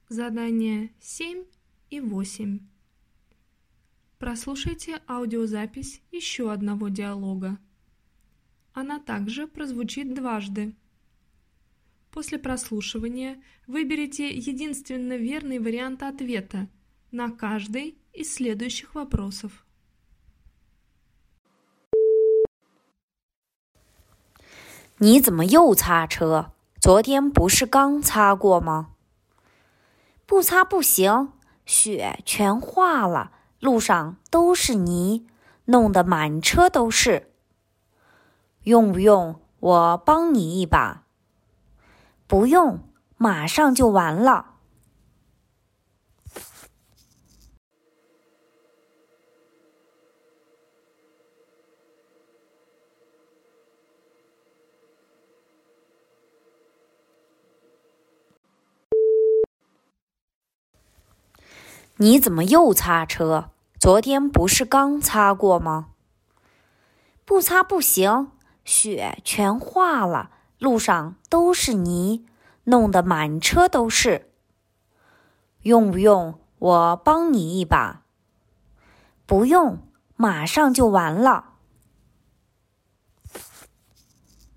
Задание 7 и 8. Прослушайте аудиозапись еще одного диалога. Она также прозвучит дважды. После прослушивания выберите единственно верный вариант ответа на каждый из следующих вопросов. 你怎么又擦车？昨天不是刚擦过吗？不擦不行，雪全化了，路上都是泥，弄得满车都是。用不用我帮你一把？不用，马上就完了。你怎么又擦车？昨天不是刚擦过吗？不擦不行，雪全化了，路上都是泥，弄得满车都是。用不用我帮你一把？不用，马上就完了。